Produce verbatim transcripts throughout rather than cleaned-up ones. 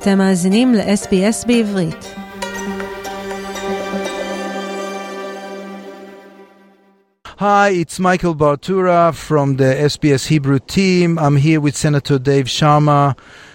אתם מאזינים ל-אס בי אס בעברית. Hi, it's Michael Bartura from the S B S Hebrew team. I'm here with Senator Dave Sharma,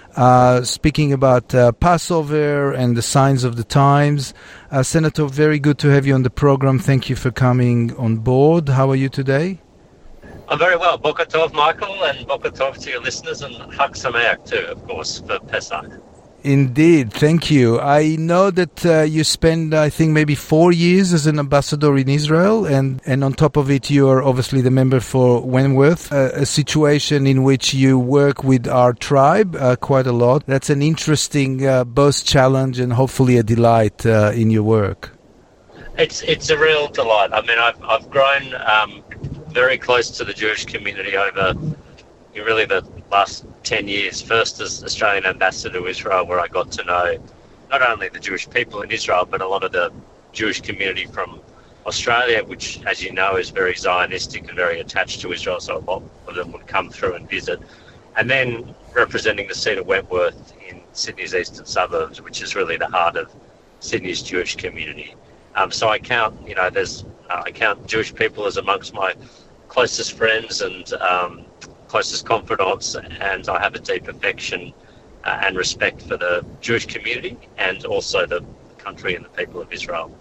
uh, speaking about uh, Passover and the signs of the times. Uh, Senator, very good to have you on the program. Thank you for coming on board. How are you today? I'm very well. Boker Tov, Michael, and Boker Tov to your listeners, and Chag Sameach too, of course, for Pesach. Indeed, thank you. I know that uh, you spent, I think, maybe four years as an ambassador in Israel, and, and on top of it, you are obviously the member for Wentworth, uh, a situation in which you work with our tribe uh, quite a lot. That's an interesting uh, both challenge and hopefully a delight uh, in your work. It's it's a real delight. I mean, I've I've grown um, very close to the Jewish community over really the last ten years, first as Australian ambassador to Israel, where I got to know not only the Jewish people in Israel, but a lot of the Jewish community from Australia, which, as you know, is very Zionistic and very attached to Israel, so a lot of them would come through and visit. And then representing the seat of Wentworth in Sydney's eastern suburbs, which is really the heart of Sydney's Jewish community. Um, so I count, you know, there's uh, I count Jewish people as amongst my closest friends and um, closest confidants, and I have a deep affection uh, and respect for the Jewish community and also the country and the people of Israel.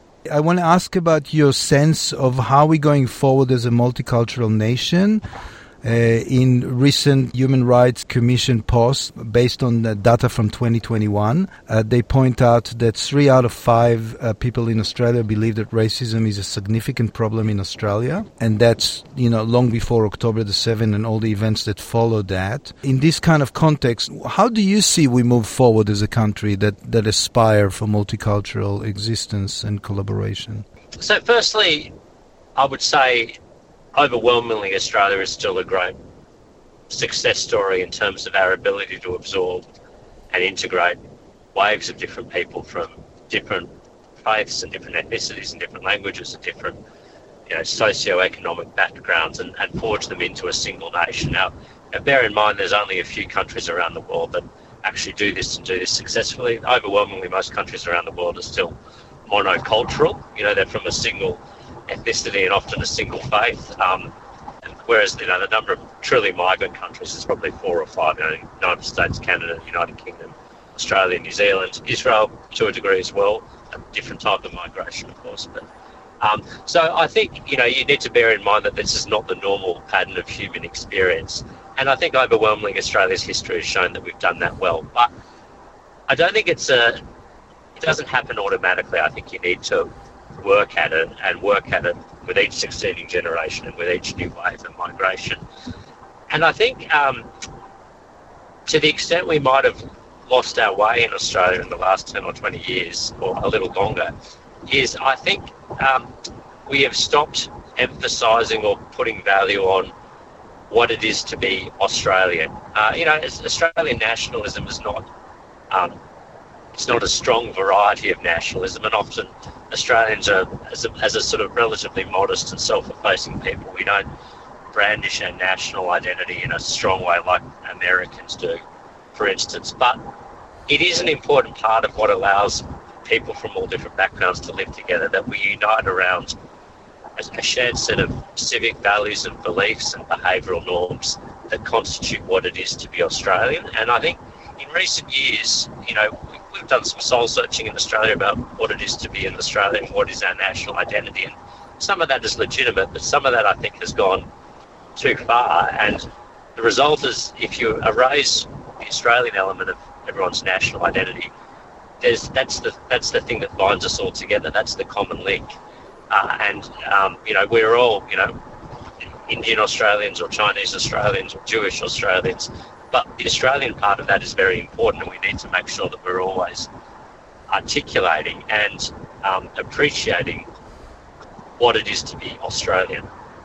I want to ask about your sense of how we're going forward as a multicultural nation. Uh, in recent Human Rights Commission posts based on the data from twenty twenty-one, uh, they point out that three out of five uh, people in Australia believe that racism is a significant problem in Australia, and that's, you know, long before October the seventh and all the events that followed that. In this kind of context, how do you see we move forward as a country that, that aspire for multicultural existence and collaboration? So firstly, I would say overwhelmingly, Australia is still a great success story in terms of our ability to absorb and integrate waves of different people from different faiths and different ethnicities and different languages and different, you know, socio-economic backgrounds and, and forge them into a single nation. Now, bear in mind there's only a few countries around the world that actually do this and do this successfully. Overwhelmingly, most countries around the world are still monocultural. You know, they're from a single ethnicity and often a single faith, um, whereas, you know, the number of truly migrant countries is probably four or five, you know, United States, Canada, United Kingdom, Australia, New Zealand, Israel to a degree as well, a different type of migration, of course. But um, so I think, you know, you need to bear in mind that this is not the normal pattern of human experience, and I think overwhelmingly Australia's history has shown that we've done that well. But I don't think it's a, it doesn't happen automatically. I think you need to work at it and work at it with each succeeding generation and with each new wave of migration. And I think um, to the extent we might have lost our way in Australia in the last ten or twenty years, or a little longer, is I think um, we have stopped emphasising or putting value on what it is to be Australian. Uh, you know, Australian nationalism is not um, it's not a strong variety of nationalism, and often Australians are, as a, as a sort of relatively modest and self-effacing people, we don't brandish our national identity in a strong way like Americans do, for instance. But it is an important part of what allows people from all different backgrounds to live together, that we unite around a shared set of civic values and beliefs and behavioural norms that constitute what it is to be Australian. And I think in recent years, you know, we've done some soul searching in Australia about what it is to be an Australian, what is our national identity, and some of that is legitimate, but some of that I think has gone too far. And the result is, if you erase the Australian element of everyone's national identity, there's that's the that's the thing that binds us all together. That's the common link. Uh, and um, you know, we're all, you know, Indian Australians or Chinese Australians or Jewish Australians. But the Australian part of that is very important, and we need to make sure that we're always articulating and um, appreciating what it is to be Australian.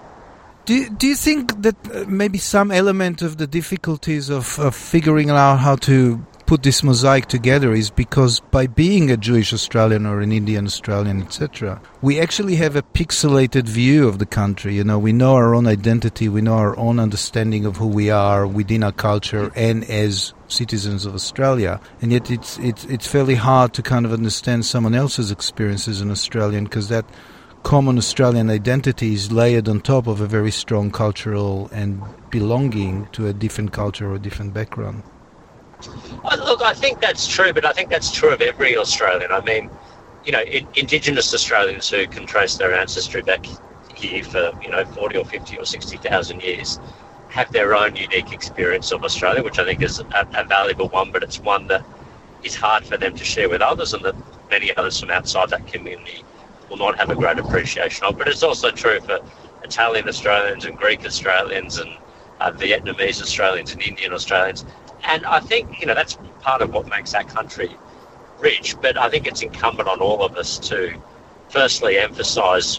Do, do you think that uh, maybe some element of the difficulties of, of figuring out how to put this mosaic together is because by being a Jewish Australian or an Indian Australian, et cetera, we actually have a pixelated view of the country. You know, we know our own identity, we know our own understanding of who we are within our culture and as citizens of Australia. And yet it's it's it's fairly hard to kind of understand someone else's experience as an Australian, because that common Australian identity is layered on top of a very strong cultural and belonging to a different culture or a different background. Uh, Look, I think that's true, but I think that's true of every Australian. I mean, you know, in, Indigenous Australians who can trace their ancestry back here for, you know, forty or fifty or sixty thousand years have their own unique experience of Australia, which I think is a, a valuable one, but it's one that is hard for them to share with others, and that many others from outside that community will not have a great appreciation of. But it's also true for Italian Australians and Greek Australians and uh, Vietnamese Australians and Indian Australians. And I think, you know, that's part of what makes our country rich, but I think it's incumbent on all of us to firstly emphasise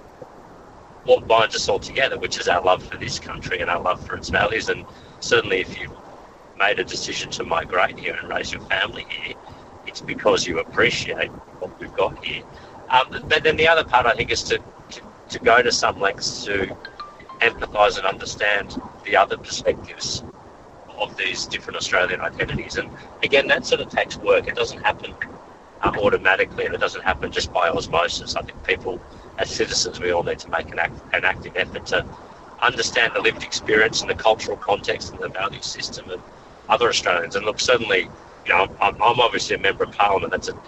what binds us all together, which is our love for this country and our love for its values. And certainly if you've made a decision to migrate here and raise your family here, it's because you appreciate what we've got here. Um, but then the other part, I think, is to, to, to go to some lengths to empathise and understand the other perspectives of these different Australian identities. And again, that sort of takes work. It doesn't happen uh, automatically, and it doesn't happen just by osmosis. I think people, as citizens, we all need to make an, act, an active effort to understand the lived experience and the cultural context and the value system of other Australians. And look, certainly, you know, I'm, I'm obviously a member of Parliament. That's a,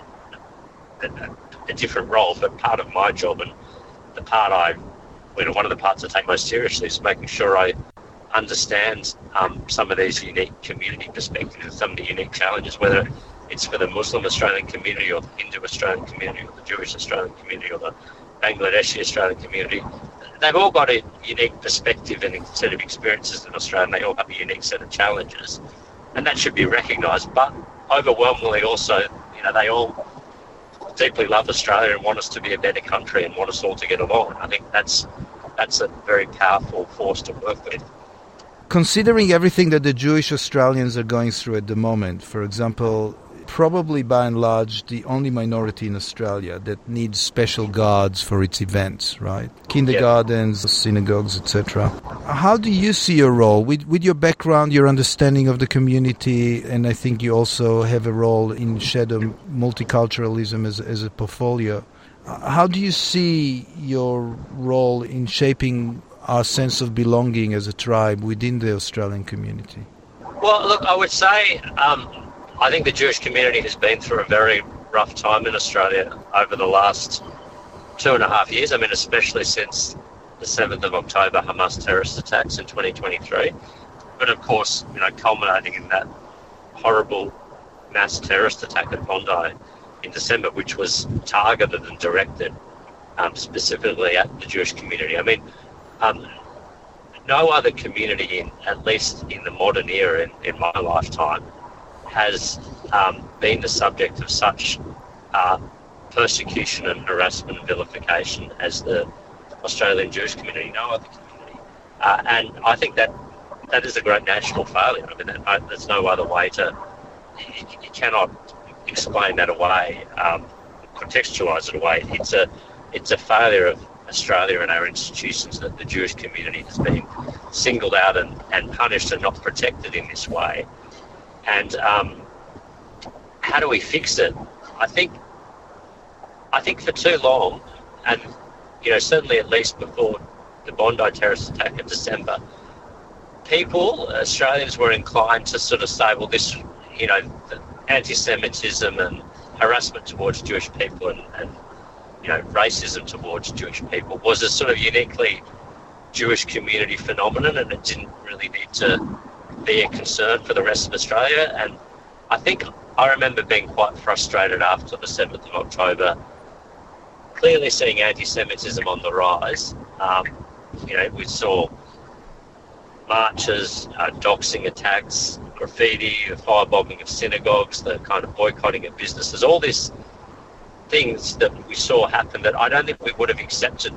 a, a different role, but part of my job, and the part I, you know, one of the parts I take most seriously is making sure I understand um, some of these unique community perspectives and some of the unique challenges, whether it's for the Muslim Australian community or the Hindu Australian community or the Jewish Australian community or the Bangladeshi Australian community. They've all got a unique perspective and set of experiences in Australia, and they all have a unique set of challenges, and that should be recognised. But overwhelmingly also, you know, they all deeply love Australia and want us to be a better country and want us all to get along. I think that's that's a very powerful force to work with. Considering everything that the Jewish Australians are going through at the moment, for example, probably by and large the only minority in Australia that needs special guards for its events, right? Kindergartens, yep. Synagogues, et cetera. How do you see your role? With, with your background, your understanding of the community, and I think you also have a role in Shadow Multiculturalism as, as a portfolio. How do you see your role in shaping our sense of belonging as a tribe within the Australian community? Well, look, I would say um, I think the Jewish community has been through a very rough time in Australia over the last two and a half years. I mean, especially since the seventh of October Hamas terrorist attacks in twenty twenty-three. But of course, you know, culminating in that horrible mass terrorist attack at Bondi in December, which was targeted and directed um, specifically at the Jewish community. I mean, um, no other community, in, at least in the modern era in, in my lifetime, has um, been the subject of such uh, persecution and harassment and vilification as the Australian Jewish community, no other community. Uh, and I think that that is a great national failure. I mean, that, uh, there's no other way to, you, you cannot explain that away, um, contextualise it away. It's a, it's a failure of Australia and our institutions that the Jewish community has been singled out and, and punished and not protected in this way. And um, how do we fix it? I think I think for too long, and you know, certainly at least before the Bondi terrorist attack in December, people, Australians, were inclined to sort of say, well, this, you know, anti-Semitism and harassment towards Jewish people and, and you know, racism towards Jewish people was a sort of uniquely Jewish community phenomenon, and it didn't really need to be a concern for the rest of Australia. And I think I remember being quite frustrated after the seventh of October, clearly seeing anti-Semitism on the rise. Um, you know, we saw marches, uh, doxing attacks, graffiti, the firebombing of synagogues, the kind of boycotting of businesses, all these things that we saw happen that I don't think we would have accepted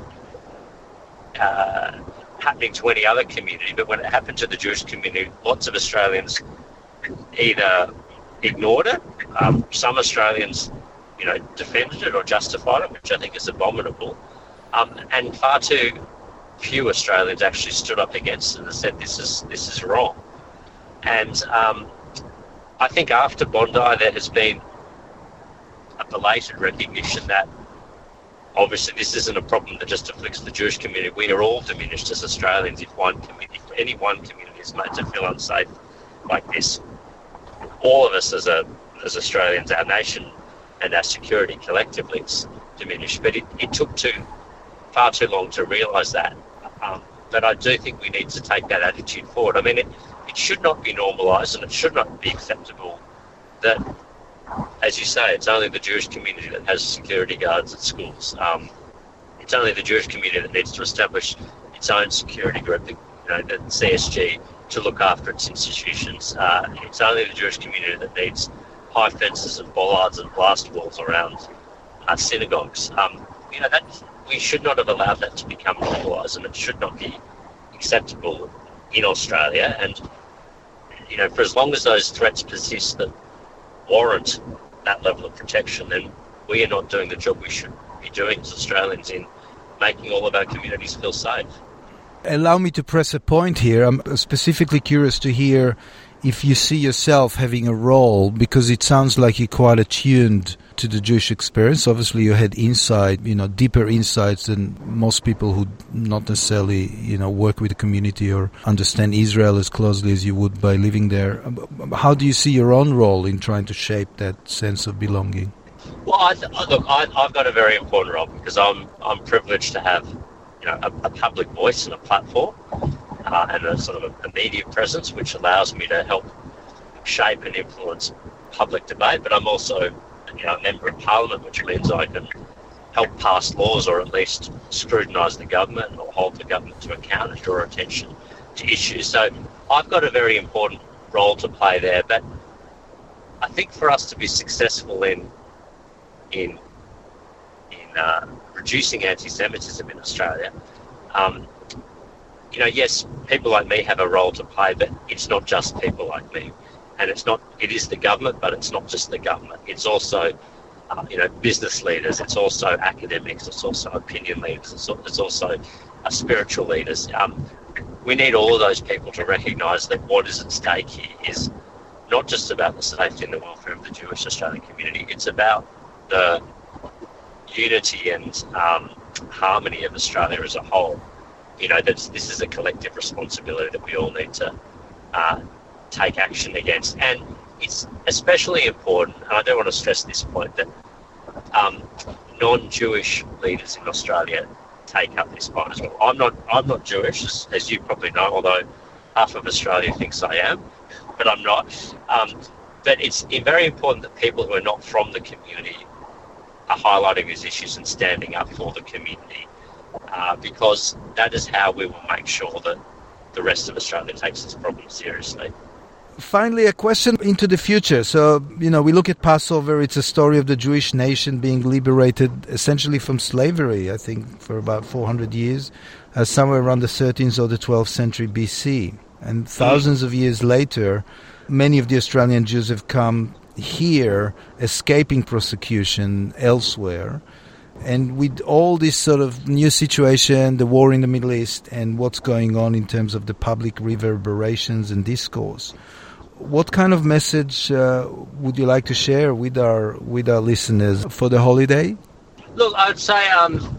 uh, happening to any other community. But when it happened to the Jewish community, lots of Australians either ignored it. Um, some Australians, you know, defended it or justified it, which I think is abominable. Um, and far too few Australians actually stood up against it and said this is this is wrong. And um, I think after Bondi there has been a belated recognition that obviously this isn't a problem that just afflicts the Jewish community. We are all diminished as Australians if one community, if any one community is made to feel unsafe like this. All of us as a as Australians, our nation and our security collectively is diminished. But it, it took too far too long to realise that. Um, but I do think we need to take that attitude forward. I mean, it, it should not be normalised and it should not be acceptable that, as you say, it's only the Jewish community that has security guards at schools. Um, it's only the Jewish community that needs to establish its own security group, the, you know, the C S G, to look after its institutions. Uh, it's only the Jewish community that needs high fences and bollards and blast walls around uh, synagogues. Um, you know, that we should not have allowed that to become normalised, and it should not be acceptable in Australia. And, you know, for as long as those threats persist that warrant that level of protection, then we are not doing the job we should be doing as Australians in making all of our communities feel safe. Allow me to press a point here. I'm specifically curious to hear if you see yourself having a role, because it sounds like you're quite attuned to the Jewish experience. Obviously, you had insight, you know, deeper insights than most people who not necessarily, you know, work with the community or understand Israel as closely as you would by living there. How do you see your own role in trying to shape that sense of belonging? Well, I th- look, I, I've got a very important role because I'm I'm privileged to have, you know, a, a public voice and a platform uh, and a sort of a, a media presence, which allows me to help shape and influence public debate. But I'm also, you know, a member of Parliament, which means I can help pass laws or at least scrutinise the government or hold the government to account and draw attention to issues. So I've got a very important role to play there. But I think for us to be successful in in in uh, reducing anti-Semitism in Australia, um, you know, yes, people like me have a role to play, but it's not just people like me. And it's not, it is the government, but it's not just the government. It's also, uh, you know, business leaders. It's also academics. It's also opinion leaders. It's, it's also uh, spiritual leaders. Um, we need all of those people to recognise that what is at stake here is not just about the safety and the welfare of the Jewish Australian community. It's about the unity and um, harmony of Australia as a whole. You know, that's, this is a collective responsibility that we all need to uh, take action against. And it's especially important, and I do want to stress this point, that um, non-Jewish leaders in Australia take up this fight as well. I'm not I'm not Jewish, as, as you probably know, although half of Australia thinks I am, but I'm not. Um, but it's very important that people who are not from the community are highlighting these issues and standing up for the community, uh, because that is how we will make sure that the rest of Australia takes this problem seriously. Finally, a question into the future. So, you know, we look at Passover, it's a story of the Jewish nation being liberated essentially from slavery, I think, for about four hundred years, uh, somewhere around the thirteenth or the twelfth century B C. And thousands of years later, many of the Australian Jews have come here, escaping persecution elsewhere. And with all this sort of new situation, the war in the Middle East, and what's going on in terms of the public reverberations and discourse, what kind of message uh, would you like to share with our with our listeners for the holiday? Look, I would say, um,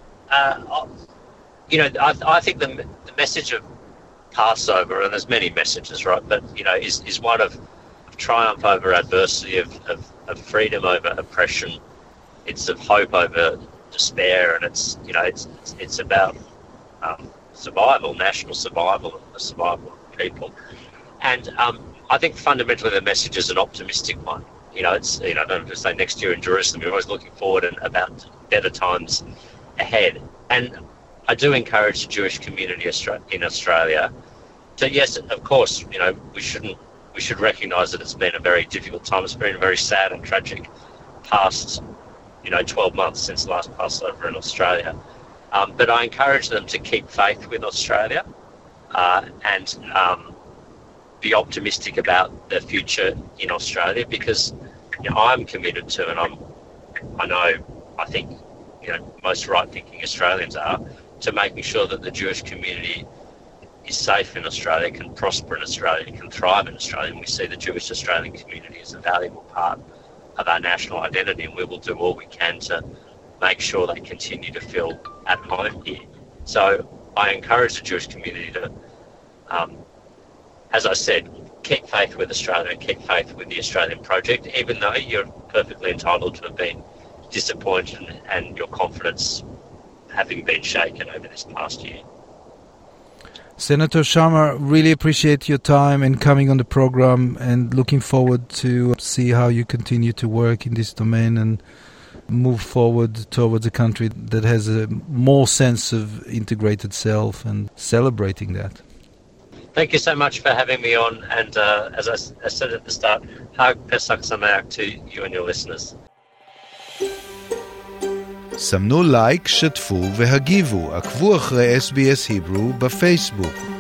uh, you know, I, I think the, the message of Passover, and there's many messages, right, but, you know, is, is one of, of triumph over adversity, of, of, of freedom over oppression. It's of hope over despair, and it's, you know, it's it's, it's about um, survival, national survival, and the survival of people. And um, I think fundamentally the message is an optimistic one. You know, it's, you know, I don't have to say next year in Jerusalem, you're always looking forward and about better times ahead. And I do encourage the Jewish community in Australia to, yes, of course, you know, we shouldn't, we should recognise that it's been a very difficult time. It's been a very sad and tragic past, you know, twelve months since the last Passover in Australia. Um, but I encourage them to keep faith with Australia uh, and um, be optimistic about the future in Australia, because you know, I'm committed to, and I'm, I know, I think, you know, most right-thinking Australians are, to making sure that the Jewish community is safe in Australia, can prosper in Australia, can thrive in Australia, and we see the Jewish Australian community as a valuable part of our national identity, and we will do all we can to make sure they continue to feel at home here. So I encourage the Jewish community to, um, as I said, keep faith with Australia and keep faith with the Australian project, even though you're perfectly entitled to have been disappointed and your confidence having been shaken over this past year. Senator Shamar, really appreciate your time and coming on the program, and looking forward to see how you continue to work in this domain and move forward towards a country that has a more sense of integrated self and celebrating that. Thank you so much for having me on, and uh, as I, I said at the start, Hag Pesach Sameach to you and your listeners. סמנו לייק, שתפו והגיבו, עקבו אחרי אס בי אס היברו בפייסבוק.